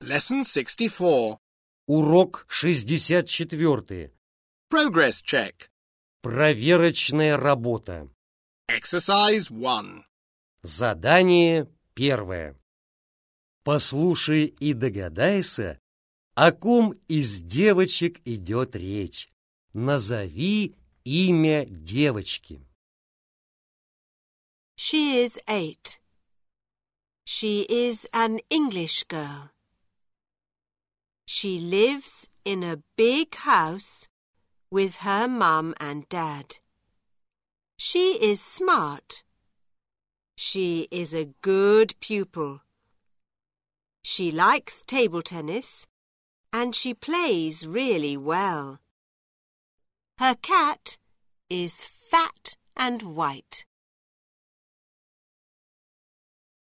Lesson 64. Урок 64. Progress check. Проверочная работа. Exercise 1. Задание 1. Послушай и догадайся, о ком из девочек идет речь. Назови имя девочки. She is 8. She is an English girl. She lives in a big house with her mum and dad. She is smart. She is a good pupil. She likes table tennis and she plays really well. Her cat is fat and white.